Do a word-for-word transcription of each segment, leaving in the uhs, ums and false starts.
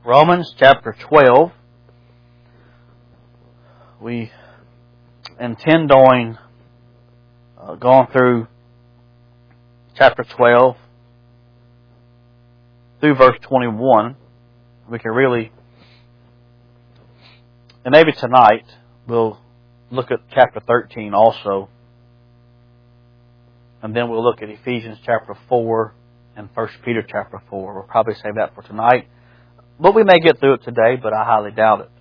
Romans chapter twelve. We intend on uh, going through chapter twelve through verse twenty-one. We can really, and maybe tonight we'll look at chapter thirteen also. And then we'll look at Ephesians chapter four and First Peter chapter four. We'll probably save that for tonight. But we may get through it today, but I highly doubt it.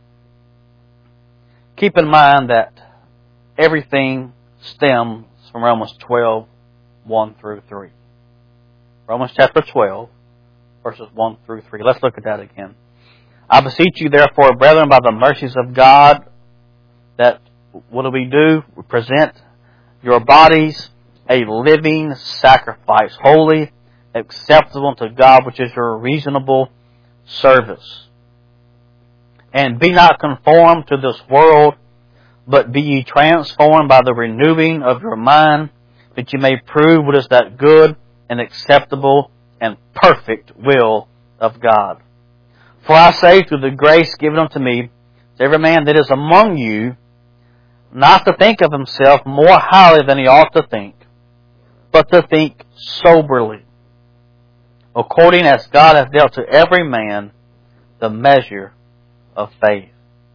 Keep in mind that everything stems from Romans twelve, one through three. Romans chapter twelve, verses one through three. Let's look at that again. I beseech you, therefore, brethren, by the mercies of God, that what do we do? We present your bodies a living sacrifice, holy, acceptable to God, which is your reasonable service. And be not conformed to this world, but be ye transformed by the renewing of your mind, that you may prove what is that good and acceptable and perfect will of God. For I say, through the grace given unto me, to every man that is among you, not to think of himself more highly than he ought to think, but to think soberly, according as God hath dealt to every man the measure of faith.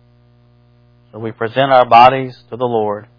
So we present our bodies to the Lord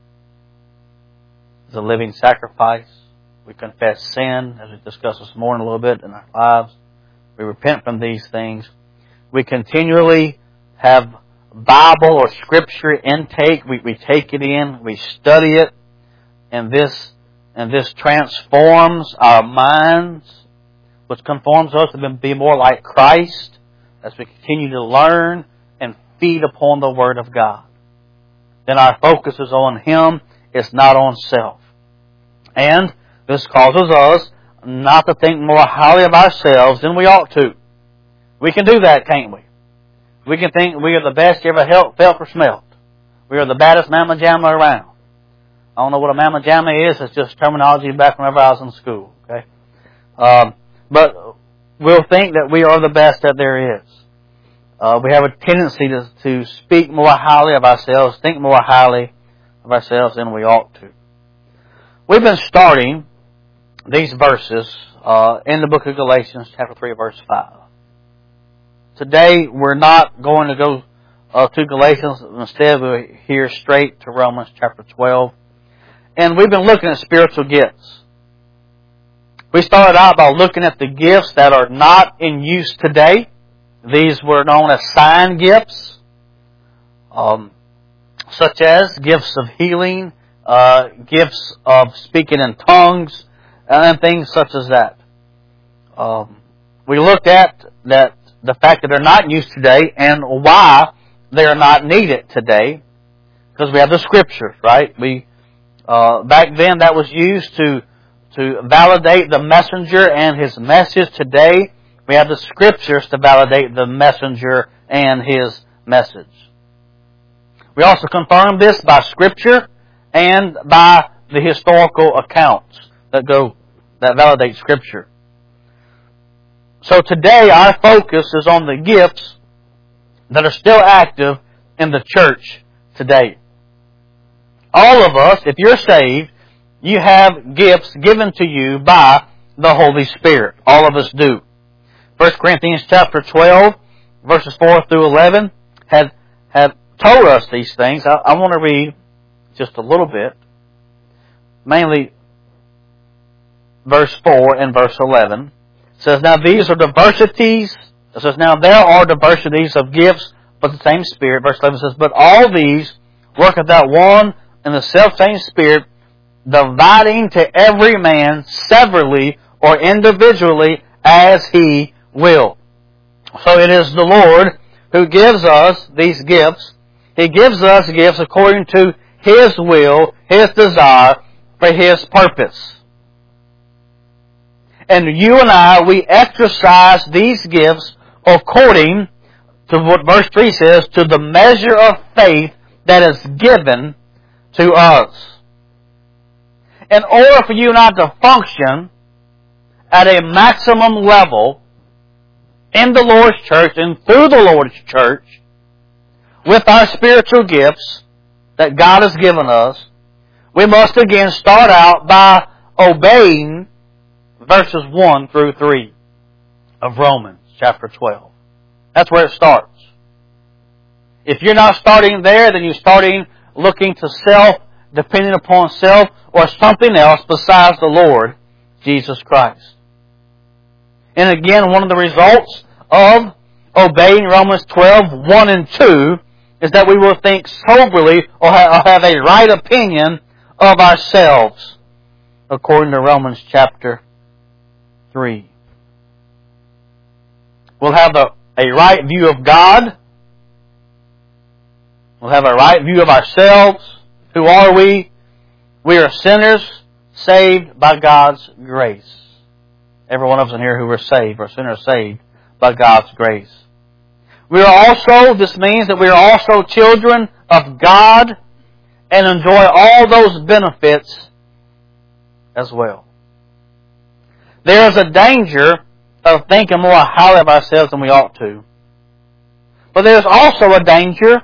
as a living sacrifice. We confess sin, as we discussed this morning a little bit, in our lives. We repent from these things. We continually have Bible or Scripture intake. We, we take it in, we study it, and this and this transforms our minds, which conforms us to be more like Christ as we continue to learn and feed upon the Word of God. Then our focus is on Him, it's not on self. And this causes us not to think more highly of ourselves than we ought to. We can do that, can't we? We can think we are the best you ever felt or smelt. We are the baddest mamma jamma around. I don't know what a mamma jamma is. It's just terminology back whenever I was in school. Okay, um, but we'll think that we are the best that there is. Uh, we have a tendency to, to speak more highly of ourselves, think more highly of ourselves than we ought to. We've been starting these verses uh, in the book of Galatians, chapter three, verse five. Today, we're not going to go uh, to Galatians. Instead, we're here straight to Romans chapter twelve. And we've been looking at spiritual gifts. We started out by looking at the gifts that are not in use today. These were known as sign gifts, um, such as gifts of healing, uh, gifts of speaking in tongues, and things such as that. Um, we looked at that the fact that they're not in use today and why they are not needed today, because we have the Scriptures, right? We uh, back then that was used to to validate the messenger and his message. Today we have the Scriptures to validate the messenger and his message. We also confirm this by Scripture and by the historical accounts that go that validate Scripture. So today our focus is on the gifts that are still active in the church today. All of us, if you're saved, you have gifts given to you by the Holy Spirit. All of us do. First Corinthians chapter twelve, verses four through eleven, have, have told us these things. I, I want to read just a little bit, mainly verse four and verse eleven. It says, now these are diversities. It says, now there are diversities of gifts, but the same Spirit. Verse eleven says, but all these worketh that one and the self-same Spirit, dividing to every man severally or individually as He will. So it is the Lord who gives us these gifts. He gives us gifts according to His will, His desire, for His purpose. And you and I, we exercise these gifts according to what verse three says, to the measure of faith that is given to us. In order for you and I to function at a maximum level in the Lord's church and through the Lord's church with our spiritual gifts that God has given us, we must again start out by obeying verses one through three of Romans chapter twelve. That's where it starts. If you're not starting there, then you're starting looking to self, depending upon self, or something else besides the Lord Jesus Christ. And again, one of the results of obeying Romans twelve, one and two is that we will think soberly or have a right opinion of ourselves, according to Romans chapter three. We'll have a, a right view of God. We'll have a right view of ourselves. Who are we? We are sinners saved by God's grace. Every one of us in here who are saved are sinners saved by God's grace. We are also, this means that we are also children of God and enjoy all those benefits as well. There is a danger of thinking more highly of ourselves than we ought to. But there's also a danger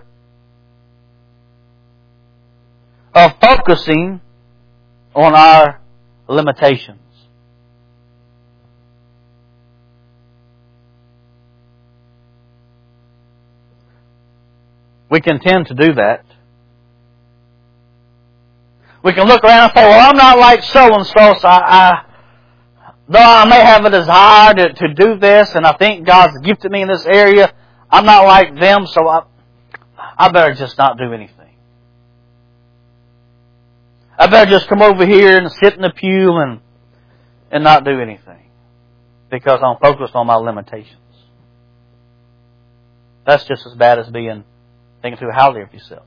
of focusing on our limitations. We can tend to do that. We can look around and say, well, I'm not like so-and-so, so I, I, though I may have a desire to, to do this, and I think God's gifted me in this area, I'm not like them, so I, I better just not do anything. I better just come over here and sit in the pew and, and not do anything, because I'm focused on my limitations. That's just as bad as being thinking too highly of yourself.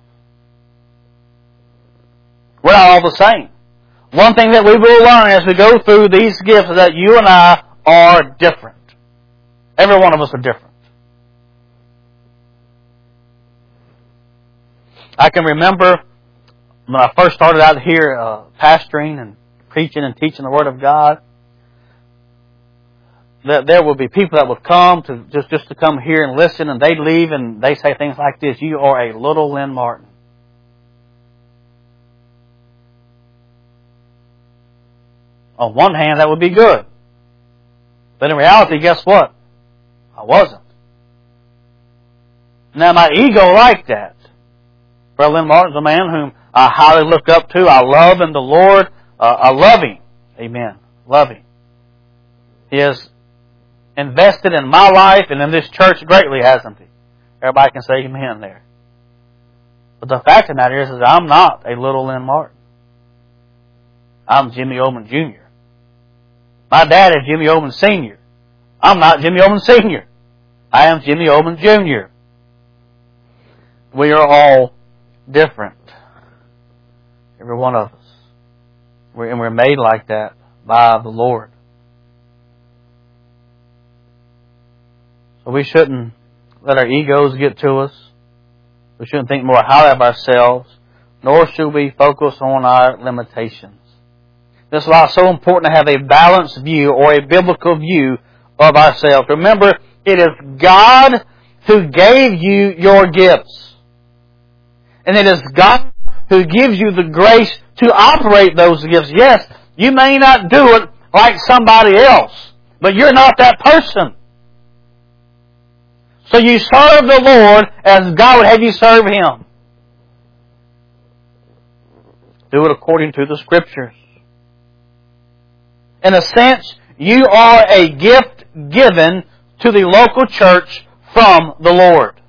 We're not all the same. One thing that we will learn as we go through these gifts is that you and I are different. Every one of us are different. I can remember when I first started out here uh, pastoring and preaching and teaching the Word of God, that there would be people that would come to just, just to come here and listen, and they'd leave and they say things like this: you are a little Lynn Martin. On one hand, that would be good. But in reality, guess what? I wasn't. Now, my ego liked that. Brother Lynn Martin's a man whom I highly look up to. I love in the Lord. Uh, I love him. Amen. Love him. He has invested in my life and in this church greatly, hasn't he? Everybody can say amen there. But the fact of the matter is, is I'm not a little Lynn Martin. I'm Jimmy Oman Junior My dad is Jimmy Oman Senior I'm not Jimmy Oman Senior I am Jimmy Oman Junior We are all different. Every one of us. We're, and we're made like that by the Lord. So we shouldn't let our egos get to us. We shouldn't think more highly of ourselves, nor should we focus on our limitations. This is why it's so important to have a balanced view or a biblical view of ourselves. Remember, it is God who gave you your gifts. And it is God who gives you the grace to operate those gifts. Yes, you may not do it like somebody else, but you're not that person. So you serve the Lord as God would have you serve Him. Do it according to the Scriptures. In a sense, you are a gift given to the local church from the Lord.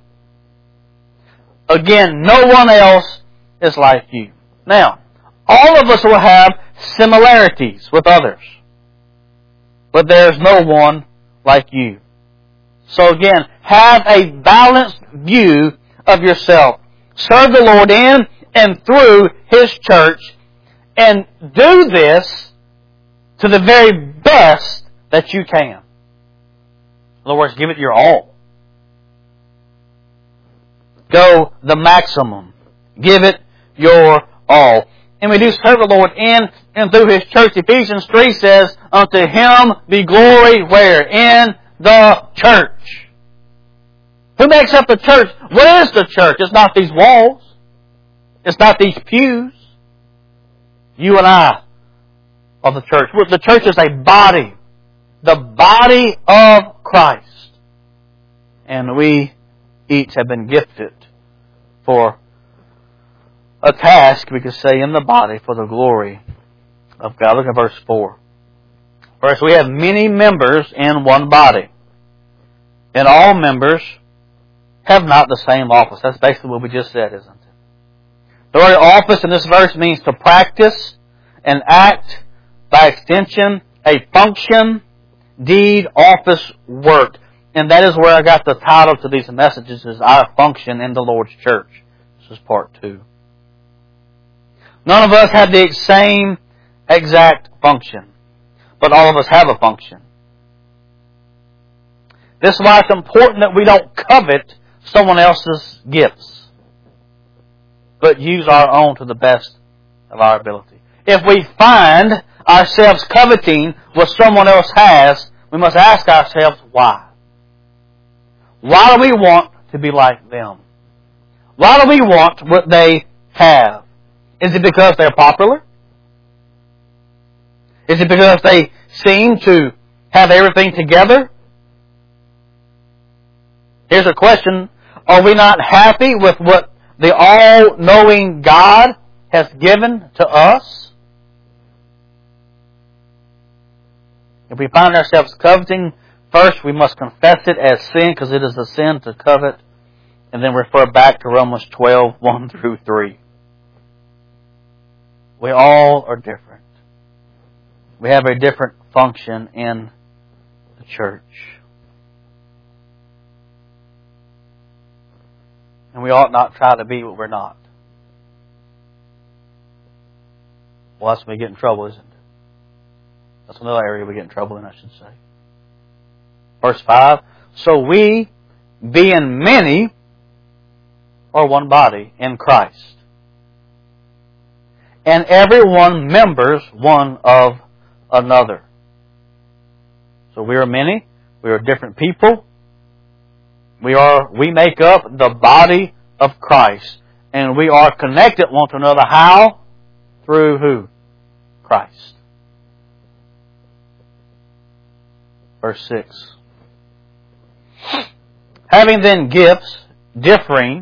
Again, no one else is like you. Now, all of us will have similarities with others, but there is no one like you. So again, have a balanced view of yourself. Serve the Lord in and through His church, and do this to the very best that you can. In other words, give it your all. Go the maximum. Give it your all. And we do serve the Lord in and through His church. Ephesians three says, unto Him be glory where? In the church? Who makes up the church? What is the church? It's not these walls. It's not these pews. You and I are the church. The church is a body. The body of Christ. And we each have been gifted for a task, we could say, in the body for the glory of God. Look at verse four. First, we have many members in one body. And all members have not the same office. That's basically what we just said, isn't it? The word office in this verse means to practice, an act, by extension, a function, deed, office, work. And that is where I got the title to these messages, is Our Function in the Lord's Church. This is part two. None of us have the same exact function, but all of us have a function. This is why it's important that we don't covet someone else's gifts, but use our own to the best of our ability. If we find ourselves coveting what someone else has, we must ask ourselves, why? Why do we want to be like them? Why do we want what they have? Is it because they're popular? Is it because they seem to have everything together? Here's a question. Are we not happy with what the all-knowing God has given to us? If we find ourselves coveting, first we must confess it as sin, because it is a sin to covet, and then refer back to Romans twelve, one through three. We all are different. We have a different function in the church. And we ought not try to be what we're not. Well, that's when we get in trouble, isn't it? That's another area we get in trouble in, I should say. Verse five, so we, being many, are one body in Christ, and every one members one of another. So we are many, we are different people, we are we make up the body of Christ, and we are connected one to another. How? Through who? Christ. Verse six. Having then gifts differing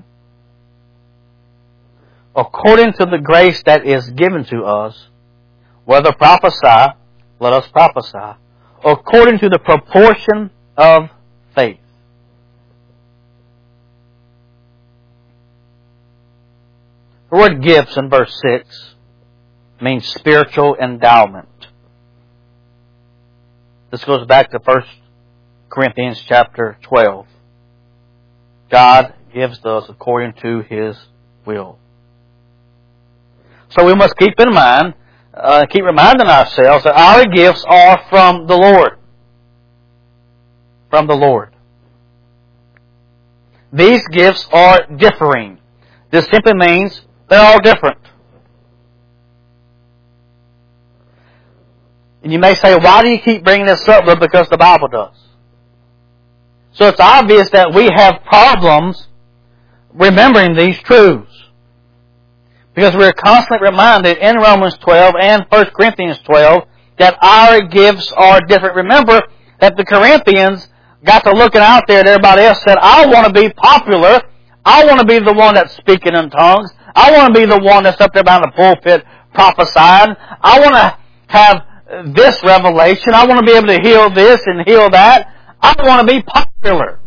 according to the grace that is given to us, whether prophesy, let us prophesy, according to the proportion of faith. The word gifts in verse six means spiritual endowment. This goes back to First Corinthians chapter twelve. God gives to us according to His will. So we must keep in mind, uh, keep reminding ourselves that our gifts are from the Lord. From the Lord. These gifts are differing. This simply means they're all different. And you may say, why do you keep bringing this up? Well, because the Bible does. So it's obvious that we have problems remembering these truths. Because we're constantly reminded in Romans twelve and First Corinthians twelve that our gifts are different. Remember that the Corinthians got to looking out there and everybody else said, I want to be popular. I want to be the one that's speaking in tongues. I want to be the one that's up there behind the pulpit prophesying. I want to have this revelation. I want to be able to heal this and heal that. I want to be popular.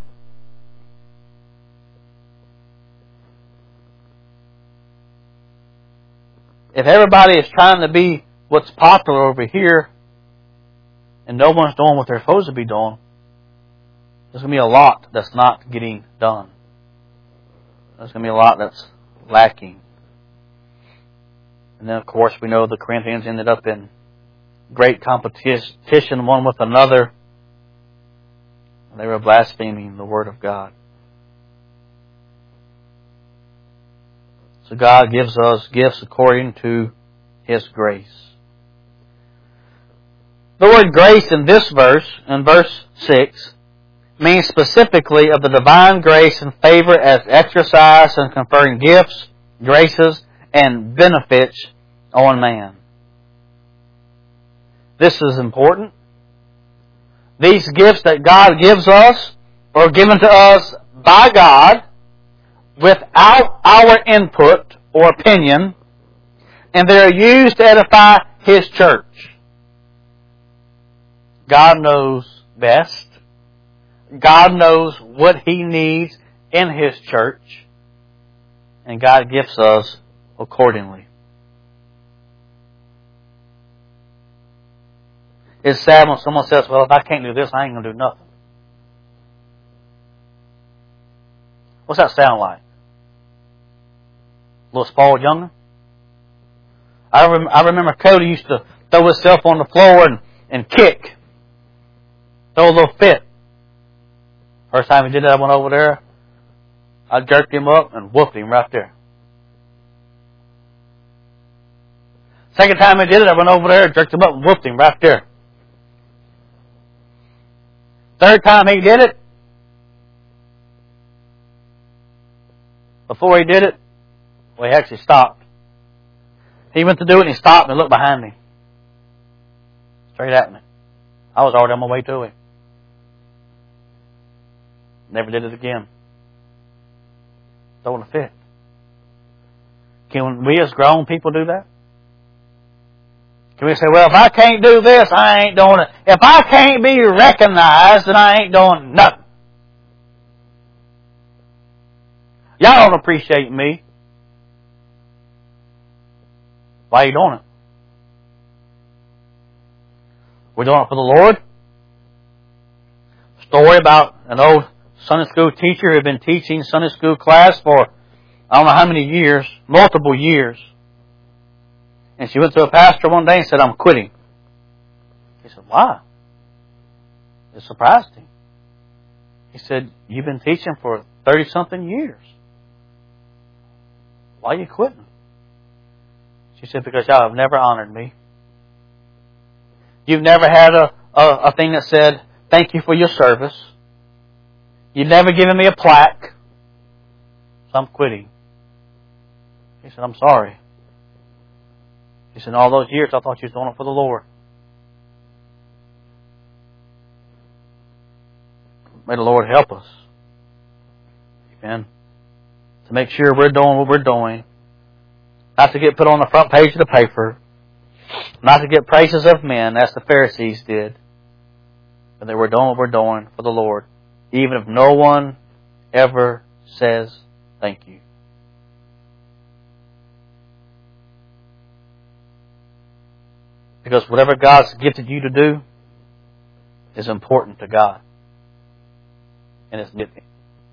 If everybody is trying to be what's popular over here and no one's doing what they're supposed to be doing, there's going to be a lot that's not getting done. There's going to be a lot that's lacking. And then, of course, we know the Corinthians ended up in great competition one with another. They were blaspheming the Word of God. So God gives us gifts according to His grace. The word grace in this verse, in verse six, means specifically of the divine grace and favor as exercised in conferring gifts, graces, and benefits on man. This is important. These gifts that God gives us are given to us by God without our input or opinion, and they are used to edify His church. God knows best. God knows what He needs in His church, and God gifts us accordingly. It's sad when someone says, well, if I can't do this, I ain't going to do nothing. What's that sound like? A little spoiled young'un? I, rem- I remember Cody used to throw himself on the floor and, and kick. Throw a little fit. First time he did that, I went over there. I jerked him up and whooped him right there. Second time he did it, I went over there, jerked him up and whooped him right there. Third time he did it, before he did it, well, he actually stopped. He went to do it and he stopped and looked behind him. Straight at me. I was already on my way to him. Never did it again. Throwing a fit. Can we as grown people do that? Can we say, well, if I can't do this, I ain't doing it. If I can't be recognized, then I ain't doing nothing. Y'all don't appreciate me. Why are you doing it? We're doing it for the Lord. Story about an old Sunday school teacher who had been teaching Sunday school class for I don't know how many years, multiple years. And she went to a pastor one day and said, I'm quitting. He said, why? It surprised him. He said, you've been teaching for thirty-something years. Why are you quitting? She said, because y'all have never honored me. You've never had a, a, a thing that said, thank you for your service. You've never given me a plaque. So I'm quitting. He said, I'm sorry. He said, all those years I thought you was doing it for the Lord. May the Lord help us. Amen. To make sure we're doing what we're doing. Not to get put on the front page of the paper. Not to get praises of men, as the Pharisees did. But that we're doing what we're doing for the Lord. Even if no one ever says thank you. Because whatever God's gifted you to do is important to God. And it's gifting.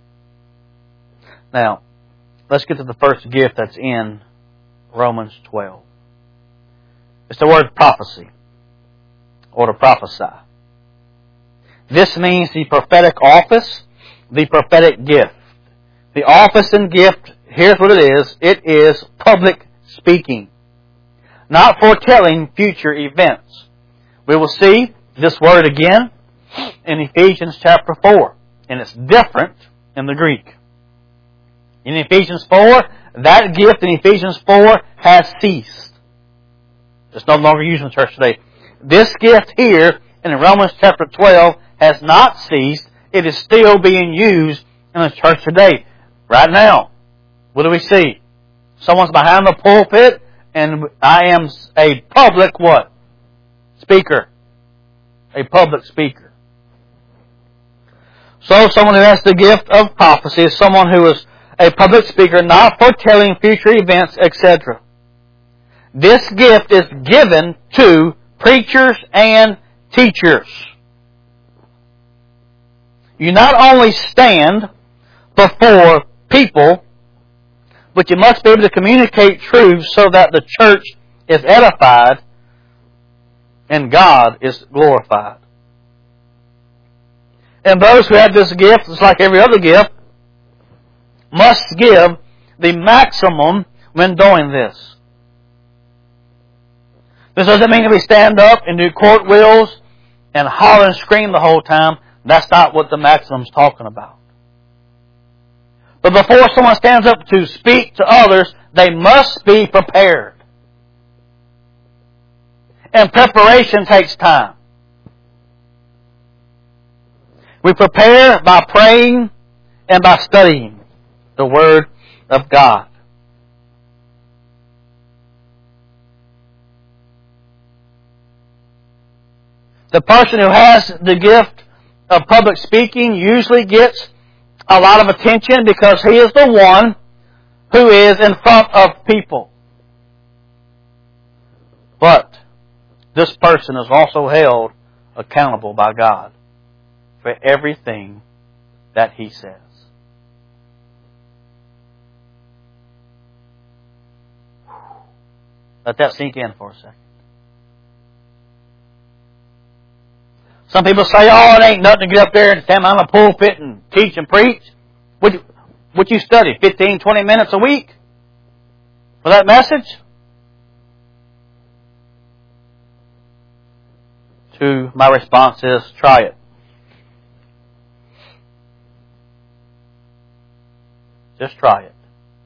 Now, let's get to the first gift that's in Romans twelve. It's the word prophecy, or to prophesy. This means the prophetic office, the prophetic gift. The office and gift, here's what it is. It is public speaking. Not foretelling future events. We will see this word again in Ephesians chapter four. And it's different in the Greek. In Ephesians four, that gift in Ephesians four has ceased. It's no longer used in the church today. This gift here in Romans chapter twelve has not ceased. It is still being used in the church today. Right now, what do we see? Someone's behind the pulpit and I am a public what? Speaker. A public speaker. So someone who has the gift of prophecy is someone who is a public speaker, not foretelling future events, et cetera. This gift is given to preachers and teachers. You not only stand before people, but you must be able to communicate truth so that the church is edified and God is glorified. And those who have this gift, just like every other gift, must give the maximum when doing this. This doesn't mean that we stand up and do cartwheels and holler and scream the whole time. That's not what the maximum's talking about. But before someone stands up to speak to others, they must be prepared. And preparation takes time. We prepare by praying and by studying the Word of God. The person who has the gift of public speaking usually gets a lot of attention because he is the one who is in front of people. But this person is also held accountable by God for everything that he says. Let that sink in for a second. Some people say, oh, it ain't nothing to get up there and stand on a pulpit and teach and preach. Would you, would you study fifteen, twenty minutes a week for that message? To my response is, try it. Just try it.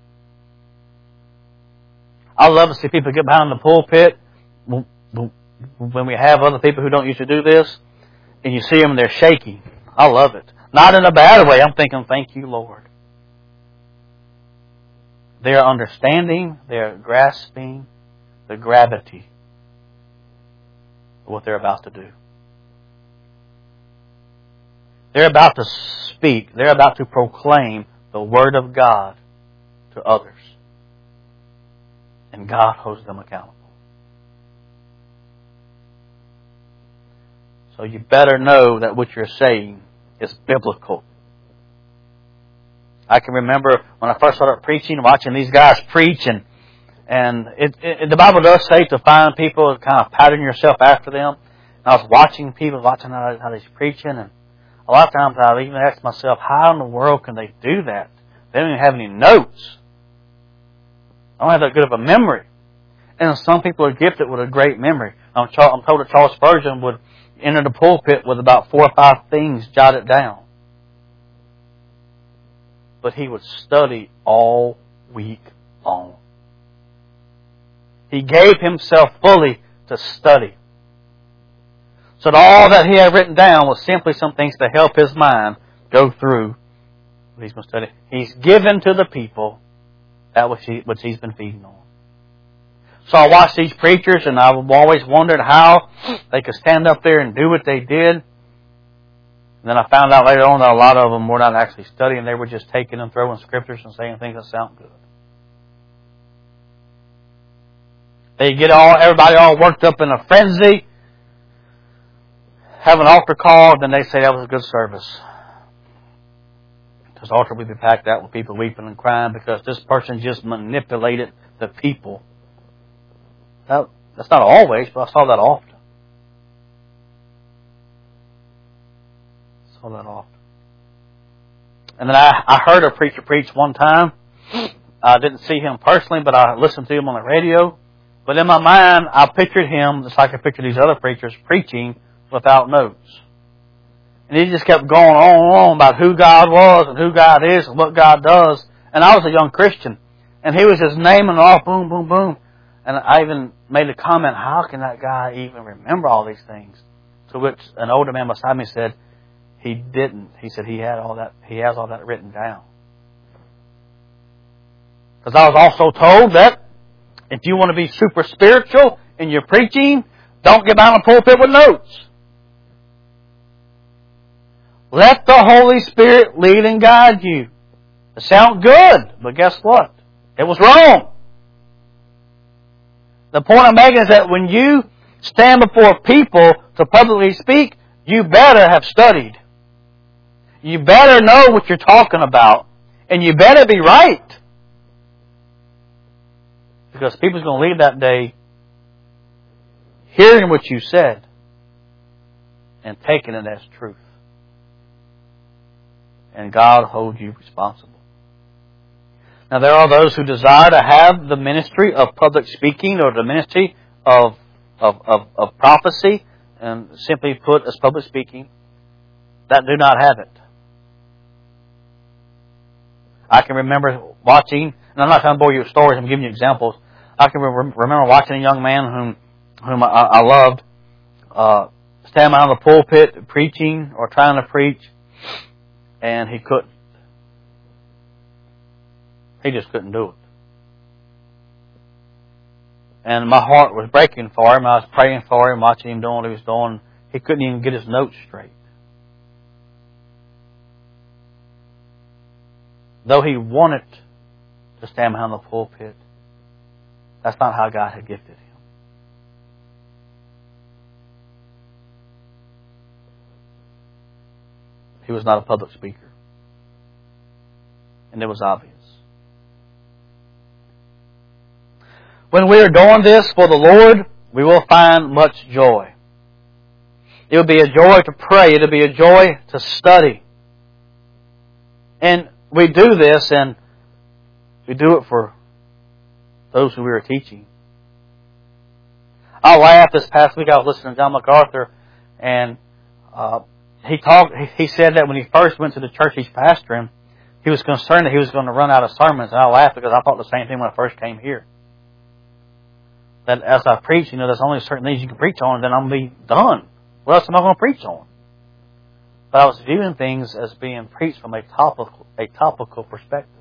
I love to see people get behind the pulpit when we have other people who don't usually do this, and you see them and they're shaking. I love it. Not in a bad way. I'm thinking, thank you, Lord. They are understanding, they are grasping the gravity of what they're about to do. They're about to speak. They're about to proclaim the Word of God to others. And God holds them accountable. So you better know that what you're saying is biblical. I can remember when I first started preaching, watching these guys preach, and and it, it, the Bible does say to find people, kind of pattern yourself after them. And I was watching people, watching how, how they're preaching, and a lot of times I even ask myself, how in the world can they do that? They don't even have any notes. I don't have that good of a memory. And some people are gifted with a great memory. I'm, I'm told that Charles Spurgeon would enter the pulpit with about four or five things jotted down. But he would study all week long. He gave himself fully to study. So that all that he had written down was simply some things to help his mind go through what he's been studying. He's given to the people that which, he, which he's been feeding on. So I watched these preachers, and I've always wondered how they could stand up there and do what they did. And then I found out later on that a lot of them were not actually studying. They were just taking and throwing scriptures and saying things that sound good. They get all everybody all worked up in a frenzy, have an altar call, and then they say that was a good service. This altar would be packed out with people weeping and crying because this person just manipulated the people. That, that's not always, but I saw that often. I saw that often. And then I, I heard a preacher preach one time. I didn't see him personally, but I listened to him on the radio. But in my mind, I pictured him just like I pictured these other preachers preaching without notes. And he just kept going on and on about who God was and who God is and what God does. And I was a young Christian. And he was just naming off, boom, boom, boom. And I even made a comment, how can that guy even remember all these things? To which an older man beside me said, he didn't. He said he had all that, he has all that written down. Because I was also told that if you want to be super spiritual in your preaching, don't get behind a pulpit with notes. Let the Holy Spirit lead and guide you. It sounds good, but guess what? It was wrong. The point I'm making is that when you stand before people to publicly speak, you better have studied. You better know what you're talking about. And you better be right. Because people's going to leave that day hearing what you said and taking it as truth. And God holds you responsible. Now there are those who desire to have the ministry of public speaking or the ministry of, of, of, of prophecy, and simply put as public speaking. that do not have it. I can remember watching, and I'm not trying to bore you with stories, I'm giving you examples. I can re- remember watching a young man whom whom I, I loved uh, stand behind the pulpit preaching or trying to preach, and he couldn't. He just couldn't do it. And my heart was breaking for him. I was praying for him, watching him doing what he was doing. He couldn't even get his notes straight. Though he wanted to stand behind the pulpit, that's not how God had gifted him. He was not a public speaker. And it was obvious. When we are doing this for the Lord, we will find much joy. It will be a joy to pray. It will be a joy to study. And we do this, and we do it for those who we are teaching. I laughed this past week. I was listening to John MacArthur, and uh, he talked. He said that when he first went to the church he's pastoring, he was concerned that he was going to run out of sermons. And I laughed because I thought the same thing when I first came here. That as I preach, you know, there's only certain things you can preach on, and then I'm going to be done. What else am I going to preach on? But I was viewing things as being preached from a topical, a topical perspective.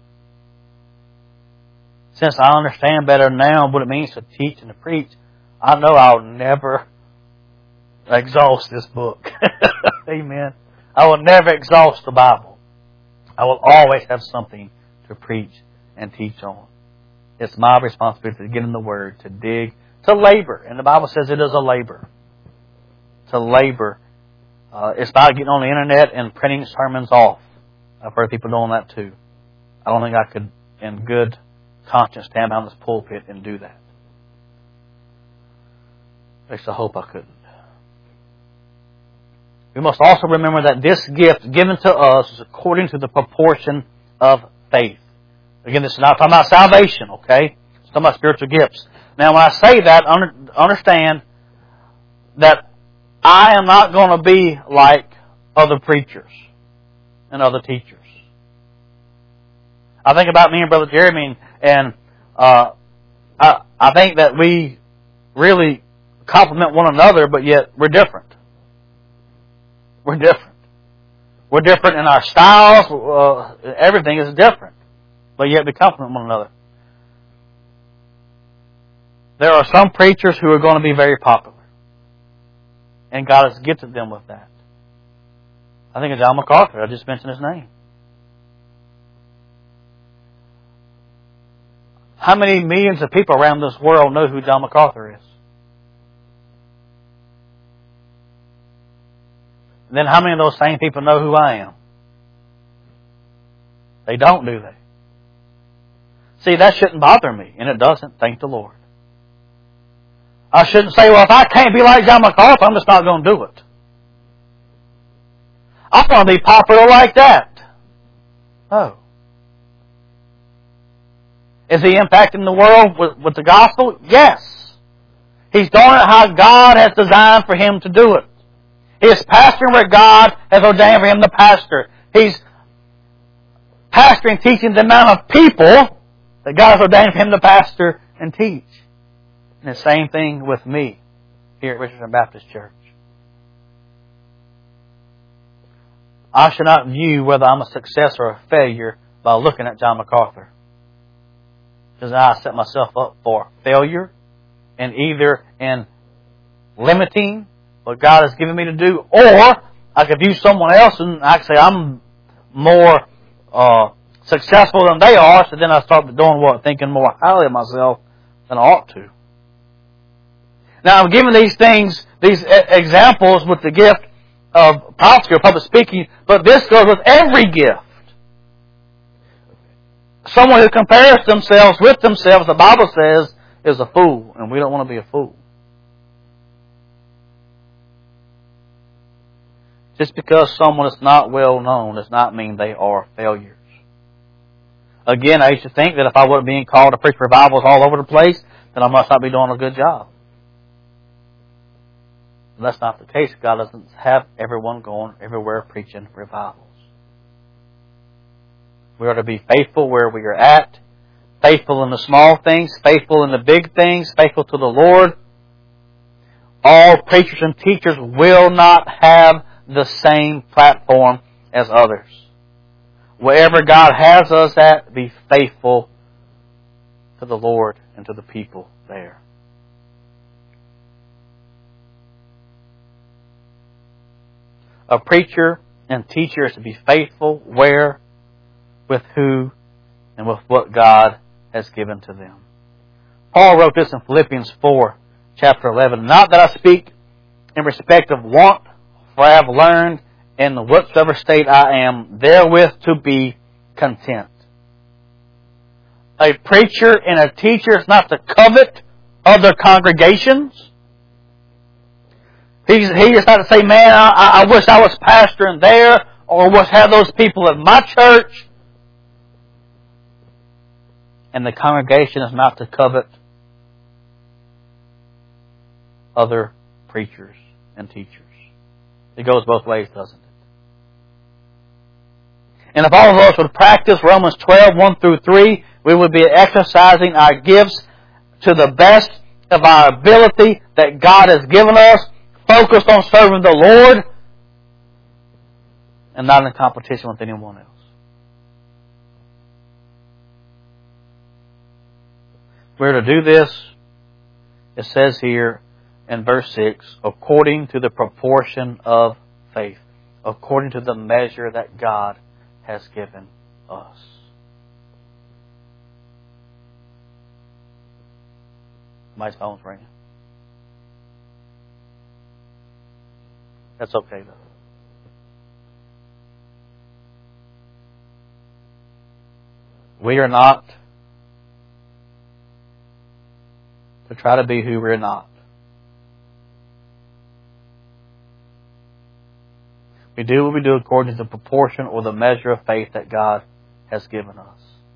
Since I understand better now what it means to teach and to preach, I know I'll never exhaust this book. Amen. I will never exhaust the Bible. I will always have something to preach and teach on. It's my responsibility to get in the Word, to dig, to labor. And the Bible says it is a labor. To labor. Uh, it's not getting on the internet and printing sermons off. I've heard people doing that too. I don't think I could, in good conscience, stand behind this pulpit and do that. At least I hope I couldn't. We must also remember that this gift given to us is according to the proportion of faith. Again, this is not talking about salvation, okay? It's talking about spiritual gifts. Now, when I say that, understand that I am not going to be like other preachers and other teachers. I think about me and Brother Jeremy, and uh, I, I think that we really complement one another, but yet we're different. We're different. We're different in our styles. Uh, everything is different. But yet we complement one another. There are some preachers who are going to be very popular. And God has gifted them with that. I think of John MacArthur. I just mentioned his name. How many millions of people around this world know who John MacArthur is? And then how many of those same people know who I am? They don't, do they? See, that shouldn't bother me, and it doesn't, thank the Lord. I shouldn't say, well, if I can't be like John MacArthur, I'm just not going to do it. I want to be popular like that. Oh. Is he impacting the world with, with the gospel? Yes. He's doing it how God has designed for him to do it. He is pastoring where God has ordained for him to pastor. He's pastoring, teaching the amount of people that God has ordained for him to pastor and teach. And the same thing with me here at Richardson Baptist Church. I should not view whether I'm a success or a failure by looking at John MacArthur. Because I set myself up for failure, and either in limiting what God has given me to do, or I could view someone else and I could say I'm more uh, successful than they are, so then I start doing what? Thinking more highly of myself than I ought to. Now, I'm giving these things, these examples with the gift of prophecy or public speaking, but this goes with every gift. Someone who compares themselves with themselves, the Bible says, is a fool, and we don't want to be a fool. Just because someone is not well known does not mean they are failures. Again, I used to think that if I wasn't being called to preach revivals all over the place, then I must not be doing a good job. And that's not the case. God doesn't have everyone going everywhere preaching revivals. We are to be faithful where we are at, faithful in the small things, faithful in the big things, faithful to the Lord. All preachers and teachers will not have the same platform as others. Wherever God has us at, be faithful to the Lord and to the people there. A preacher and teacher is to be faithful where, with who, and with what God has given to them. Paul wrote this in Philippians four, chapter eleven. Not that I speak in respect of want, for I have learned in whatsoever state I am, therewith to be content. A preacher and a teacher is not to covet other congregations. He's, he is not to say, man, I, I wish I was pastoring there, or wish I had those people at my church. And the congregation is not to covet other preachers and teachers. It goes both ways, doesn't it? And if all of us would practice Romans twelve, one through three, we would be exercising our gifts to the best of our ability that God has given us, focused on serving the Lord, and not in competition with anyone else. We're to do this, it says here in verse six, according to the proportion of faith, according to the measure that God has given us. My phone's ringing. That's okay though. We are not to try to be who we're not. We do what we do according to the proportion or the measure of faith that God has given us.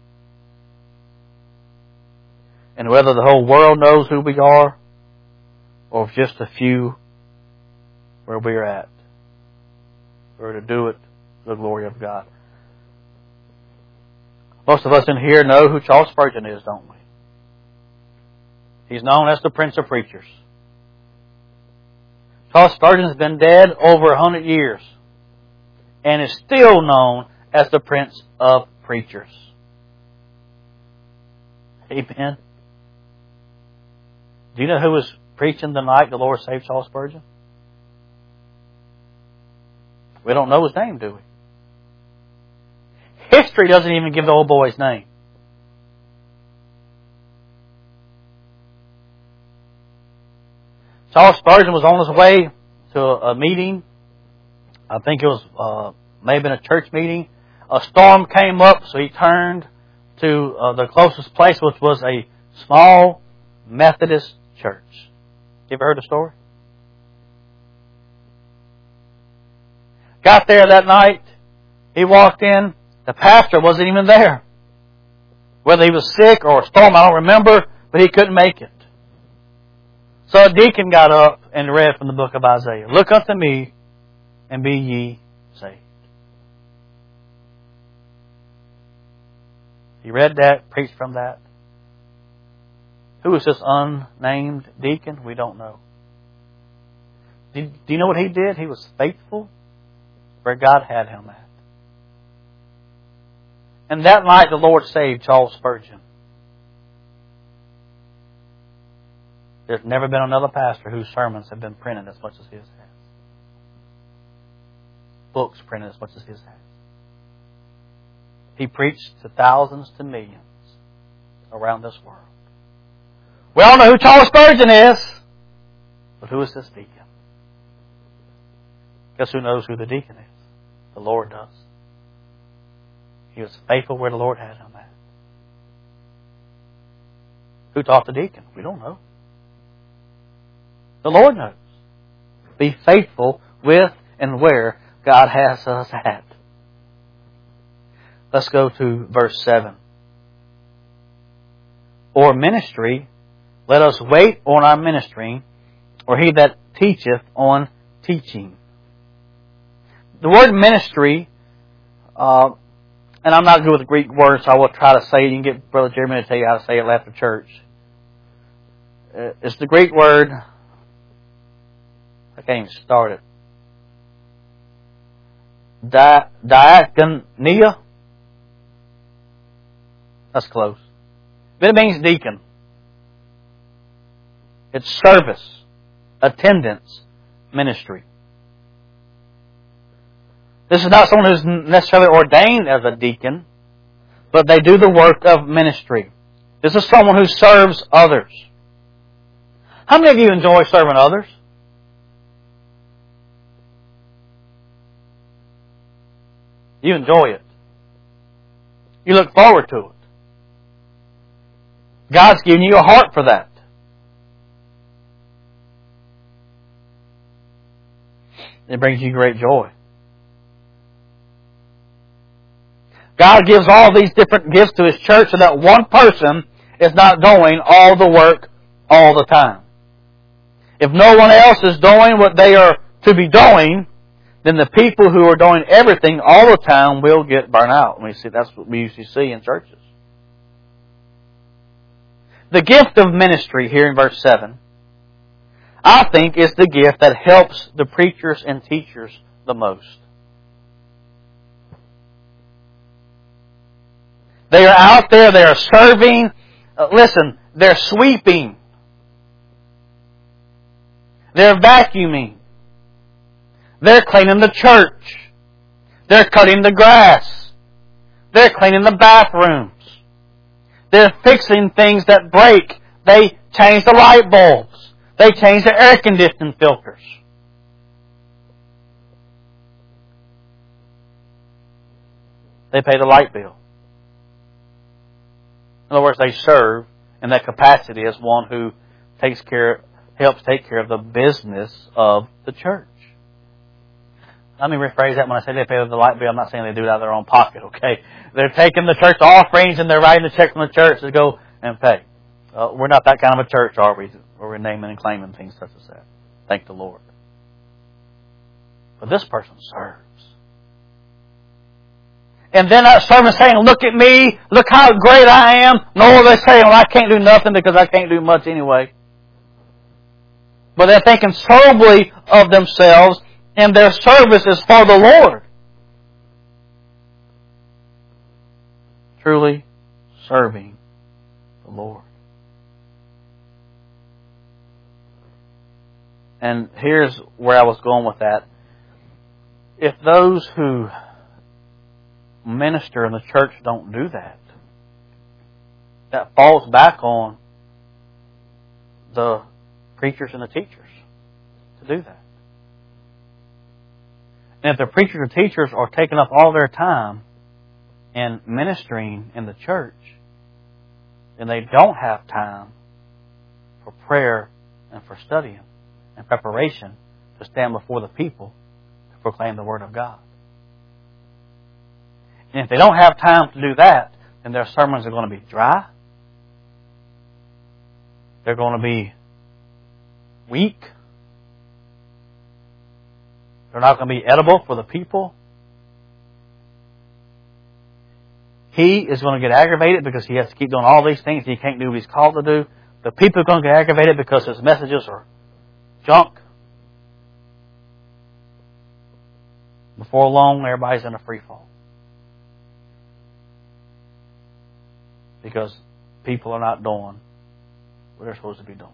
And whether the whole world knows who we are, or if just a few where we're at, we're to do it for the glory of God. Most of us in here know who Charles Spurgeon is, don't we? He's known as the Prince of Preachers. Charles Spurgeon has been dead over a hundred years and is still known as the Prince of Preachers. Amen. Do you know who was preaching the night the Lord saved Charles Spurgeon? We don't know his name, do we? History doesn't even give the old boy's name. Charles Spurgeon was on his way to a meeting. I think it was uh, may have been a church meeting. A storm came up, so he turned to uh, the closest place, which was a small Methodist church. You ever heard the story? Got there that night. He walked in. The pastor wasn't even there. Whether he was sick or a storm, I don't remember, but he couldn't make it. So a deacon got up and read from the book of Isaiah. Look unto me and be ye saved. He read that, preached from that. Who was this unnamed deacon? We don't know. Do you know what he did? He was faithful where God had him at. And that night the Lord saved Charles Spurgeon. There's never been another pastor whose sermons have been printed as much as his has. Books printed as much as his has. He preached to thousands to millions around this world. We all know who Charles Spurgeon is. But who is this deacon? Guess who knows who the deacon is? The Lord does. He was faithful where the Lord had him at. Who taught the deacon? We don't know. The Lord knows. Be faithful with and where God has us at. Let's go to verse seven. Or ministry, let us wait on our ministering or he that teacheth on teaching. The word ministry, uh, and I'm not good with Greek words, so I will try to say it. You can get Brother Jeremy to tell you how to say it after church. It's the Greek word, I can't even start it. Di- diakonia. That's close. But it means deacon. It's service, attendance, ministry. This is not someone who's necessarily ordained as a deacon, but they do the work of ministry. This is someone who serves others. How many of you enjoy serving others? You enjoy it. You look forward to it. God's given you a heart for that. It brings you great joy. God gives all these different gifts to His church so that one person is not doing all the work all the time. If no one else is doing what they are to be doing, then the people who are doing everything all the time will get burnt out. We see that's what we usually see in churches. The gift of ministry here in verse seven, I think, is the gift that helps the preachers and teachers the most. They are out there, they are serving. Uh, listen, they're sweeping. They're vacuuming. They're cleaning the church. They're cutting the grass. They're cleaning the bathrooms. They're fixing things that break. They change the light bulbs. They change the air conditioning filters. They pay the light bill. In other words, they serve in that capacity as one who takes care, helps take care of the business of the church. Let me rephrase that. When I say they pay the light bill, I'm not saying they do it out of their own pocket, okay? They're taking the church offerings and they're writing the check from the church to go and pay. Uh, we're not that kind of a church, are we? Where we're naming and claiming things such as that. Thank the Lord. But this person serves. And then that servant saying, look at me, look how great I am. Nor are they saying, well, I can't do nothing because I can't do much anyway. But they're thinking soberly of themselves, and their service is for the Lord. Truly serving the Lord. And here's where I was going with that. If those who minister in the church don't do that, that falls back on the preachers and the teachers to do that. And if the preachers and teachers are taking up all their time in ministering in the church, then they don't have time for prayer and for studying and preparation to stand before the people to proclaim the Word of God. And if they don't have time to do that, then their sermons are going to be dry. They're going to be weak. They're not going to be edible for the people. He is going to get aggravated because he has to keep doing all these things and he can't do what he's called to do. The people are going to get aggravated because his messages are junk. Before long, everybody's in a free fall. Because people are not doing what they're supposed to be doing.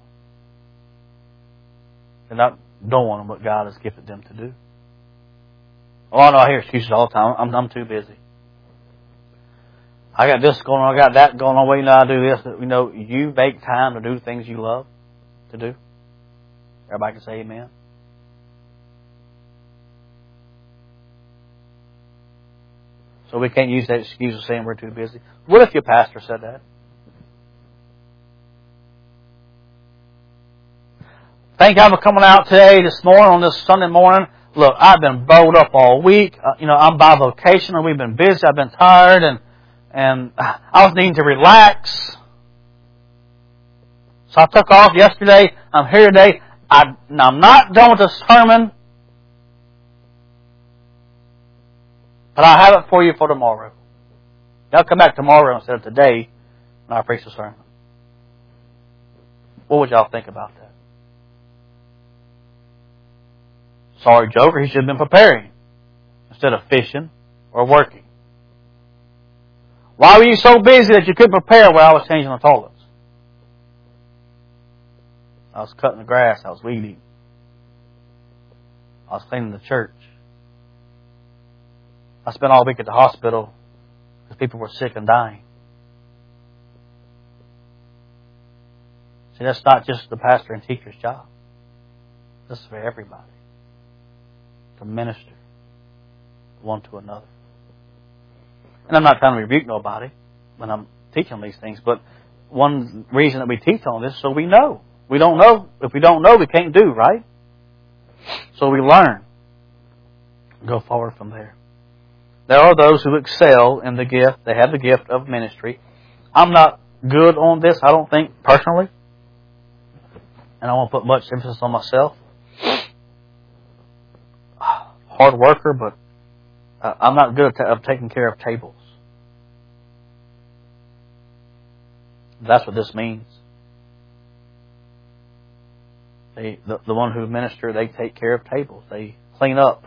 They're not doing what God has gifted them to do. Oh, I know I hear excuses all the time. I'm, I'm too busy. I got this going on. I got that going on. Well, you know, I do this. You know, you make time to do things you love to do. Everybody can say amen. So we can't use that excuse of saying we're too busy. What if your pastor said that? Thank God for coming out today, this morning, on this Sunday morning. Look, I've been bowled up all week. Uh, you know, I'm bivocational. We've been busy. I've been tired, and and I was needing to relax. So I took off yesterday. I'm here today. I, now I'm not done with the sermon, but I have it for you for tomorrow. Y'all come back tomorrow instead of today when I preach the sermon. What would y'all think about that? Sorry, Joker, he should have been preparing instead of fishing or working. Why were you so busy that you couldn't prepare while I was changing the toilets? I was cutting the grass. I was weeding. I was cleaning the church. I spent all week at the hospital because people were sick and dying. See, that's not just the pastor and teacher's job. This is for everybody. To minister one to another. And I'm not trying to rebuke nobody when I'm teaching these things, but one reason that we teach on this is so we know. We don't know. If we don't know, we can't do, right? So we learn. Go forward from there. There are those who excel in the gift. They have the gift of ministry. I'm not good on this, I don't think, personally. And I won't put much emphasis on myself. Hard worker, but I'm not good at taking care of tables. That's what this means. They, the, the one who minister, they take care of tables. They clean up.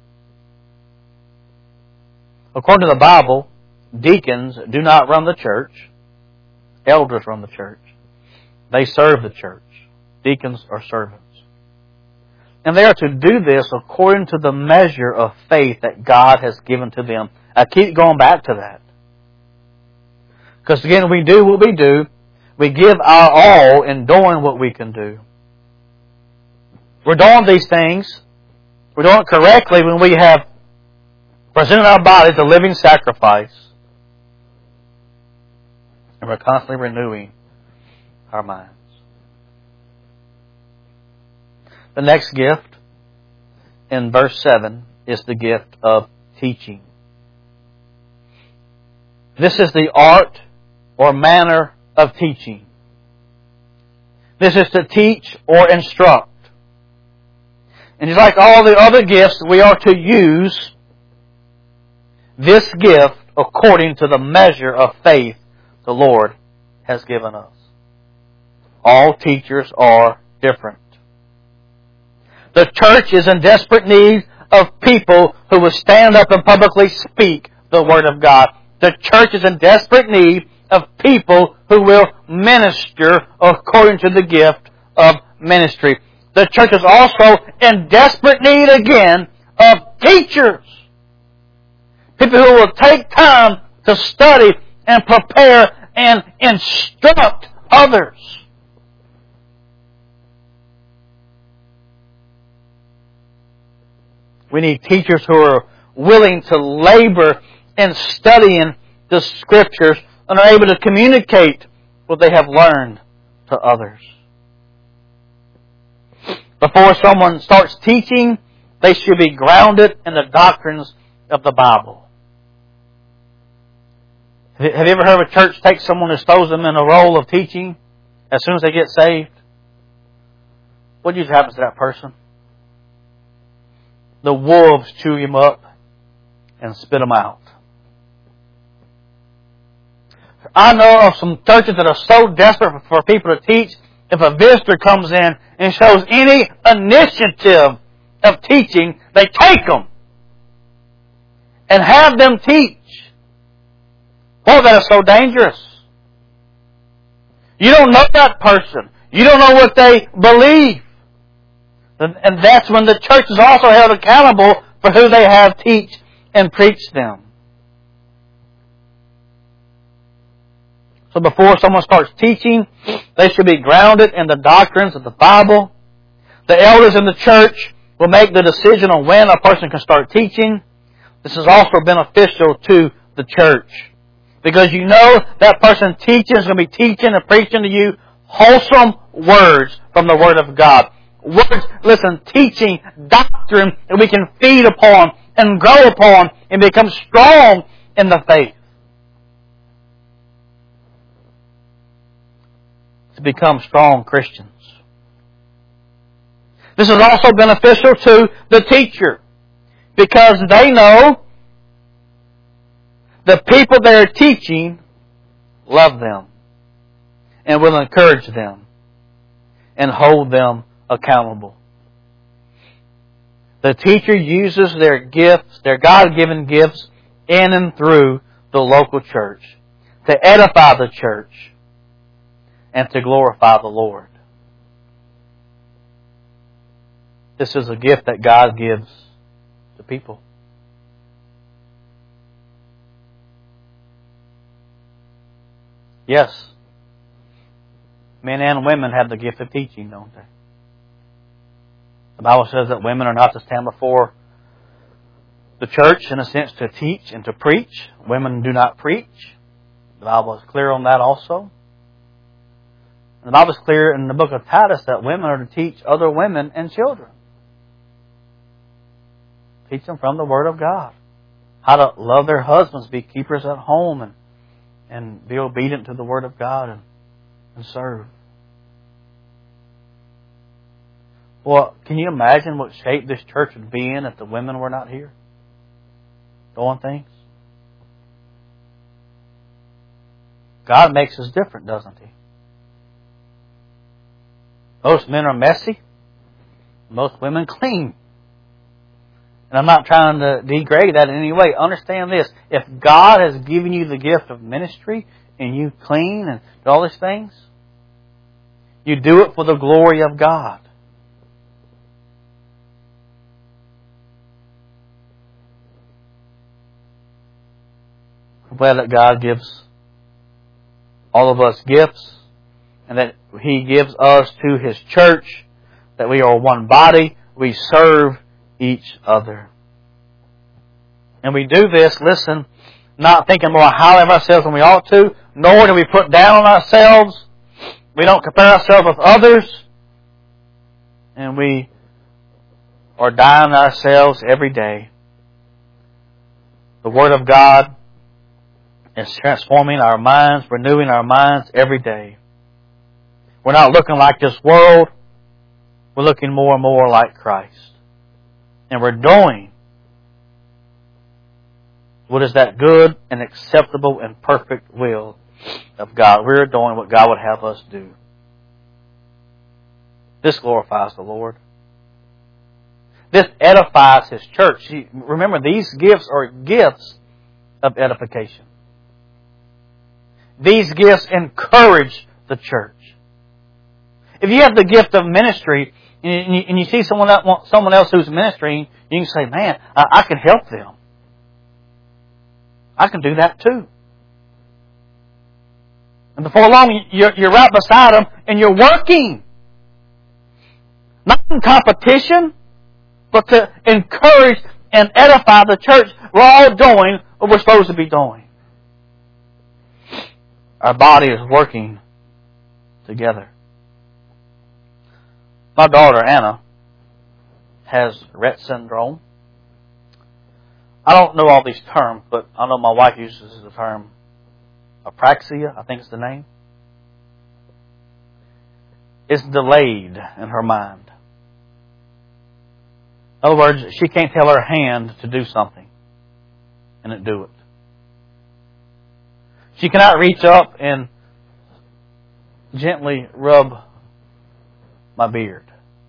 According to the Bible, deacons do not run the church. Elders run the church. They serve the church. Deacons are servants. And they are to do this according to the measure of faith that God has given to them. I keep going back to that. Because again, we do what we do. We give our all in doing what we can do. We're doing these things. We're doing it correctly when we have presented our bodies a living sacrifice. And we're constantly renewing our minds. The next gift in verse seven is the gift of teaching. This is the art or manner of teaching. This is to teach or instruct. And just like all the other gifts, we are to use this gift according to the measure of faith the Lord has given us. All teachers are different. The church is in desperate need of people who will stand up and publicly speak the Word of God. The church is in desperate need of people who will minister according to the gift of ministry. The church is also in desperate need again of teachers. People who will take time to study and prepare and instruct others. We need teachers who are willing to labor in studying the Scriptures and are able to communicate what they have learned to others. Before someone starts teaching, they should be grounded in the doctrines of the Bible. Have you ever heard of a church take someone and throws them in a role of teaching as soon as they get saved? What usually happens to that person? The wolves chew him up and spit him out. I know of some churches that are so desperate for people to teach, if a visitor comes in and shows any initiative of teaching, they take them and have them teach. Boy, that is so dangerous. You don't know that person. You don't know what they believe. And that's when the church is also held accountable for who they have teach and preach them. So before someone starts teaching, they should be grounded in the doctrines of the Bible. The elders in the church will make the decision on when a person can start teaching. This is also beneficial to the church. Because you know that person teaching is going to be teaching and preaching to you wholesome words from the Word of God. Words, listen, teaching, doctrine that we can feed upon and grow upon and become strong in the faith. To become strong Christians. This is also beneficial to the teacher because they know the people they're teaching love them and will encourage them and hold them accountable. The teacher uses their gifts, their God-given gifts, in and through the local church to edify the church and to glorify the Lord. This is a gift that God gives to people. Yes, men and women have the gift of teaching, don't they? The Bible says that women are not to stand before the church, in a sense, to teach and to preach. Women do not preach. The Bible is clear on that also. And the Bible is clear in the book of Titus that women are to teach other women and children. Teach them from the Word of God. How to love their husbands, be keepers at home, and, and be obedient to the Word of God and, and serve. Well, can you imagine what shape this church would be in if the women were not here? Doing things? God makes us different, doesn't He? Most men are messy. Most women clean. And I'm not trying to degrade that in any way. Understand this. If God has given you the gift of ministry and you clean and do all these things, you do it for the glory of God. I'm glad that God gives all of us gifts and that He gives us to His church, that we are one body, we serve each other. And we do this, listen, not thinking more highly of ourselves than we ought to, nor do we put down on ourselves. We don't compare ourselves with others. And we are dying ourselves every day. The Word of God is transforming our minds, renewing our minds every day. We're not looking like this world. We're looking more and more like Christ. And we're doing what is that good and acceptable and perfect will of God. We're doing what God would have us do. This glorifies the Lord. This edifies His church. Remember, these gifts are gifts of edification. These gifts encourage the church. If you have the gift of ministry and you, and you see someone else, someone else who's ministering, you can say, man, I, I can help them. I can do that too. And before long, you're, you're right beside them and you're working. Not in competition, but to encourage and edify the church. We're all doing what we're supposed to be doing. Our body is working together. My daughter, Anna, has Rett syndrome. I don't know all these terms, but I know my wife uses the term apraxia, I think it's the name. It's delayed in her mind. In other words, she can't tell her hand to do something and it do it. She cannot reach up and gently rub my beard.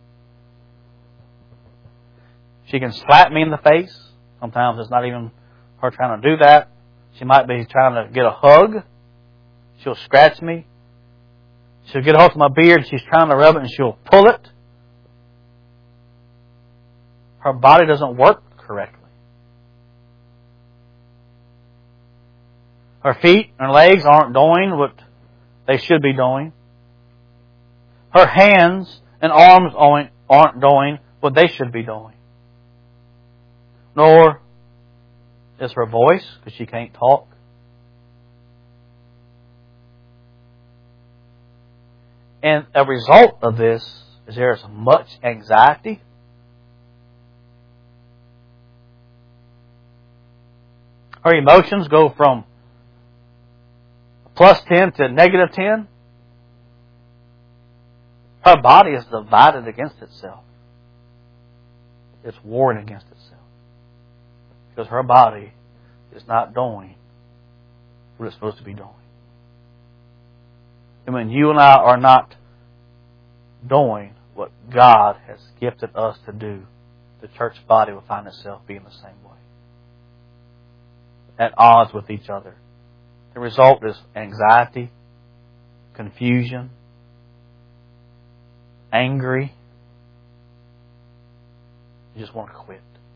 She can slap me in the face. Sometimes it's not even her trying to do that. She might be trying to get a hug. She'll scratch me. She'll get a hold of my beard. She's trying to rub it and she'll pull it. Her body doesn't work correctly. Her feet and legs aren't doing what they should be doing. Her hands and arms aren't doing what they should be doing. Nor is her voice, because she can't talk. And a result of this is there is much anxiety. Her emotions go from plus ten to negative ten. Her body is divided against itself. it's warring against itself. Because her body is not doing what it's supposed to be doing. And when you and I are not doing what God has gifted us to do, the church body will find itself being the same way. At odds with each other. The result is anxiety, confusion, angry. You just want to quit.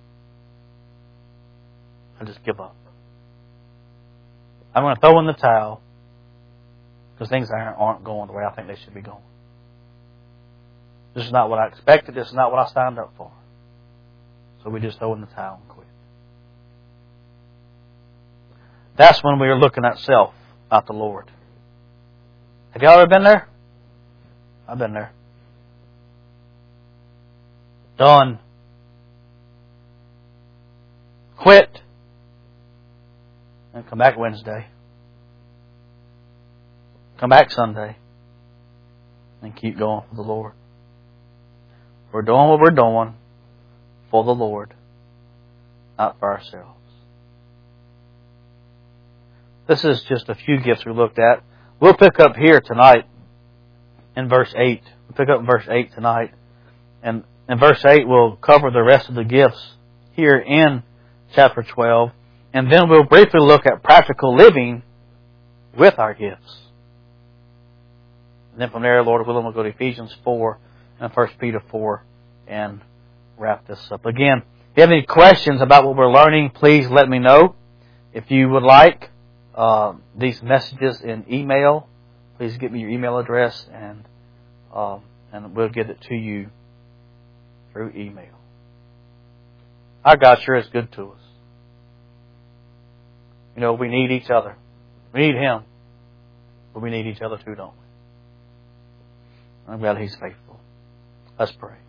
I just give up. I'm going to throw in the towel because things aren't going the way I think they should be going. This is not what I expected. This is not what I signed up for. So we just throw in the towel and quit. That's when we are looking at self, not the Lord. Have y'all ever been there? I've been there. Done. Quit. And come back Wednesday. Come back Sunday. And keep going for the Lord. We're doing what we're doing for the Lord, not for ourselves. This is just a few gifts we looked at. We'll pick up here tonight in verse eight. We'll pick up in verse eight tonight. And in verse eight we'll cover the rest of the gifts here in chapter twelve. And then we'll briefly look at practical living with our gifts. And then from there, Lord willing, we'll go to Ephesians four and First Peter four and wrap this up. Again, if you have any questions about what we're learning, please let me know. If you would like uh, these messages in email, please give me your email address and uh, and we'll get it to you through email. Our God sure is good to us. You know, we need each other. We need Him. But we need each other too, don't we? I'm glad He's faithful. Let's pray.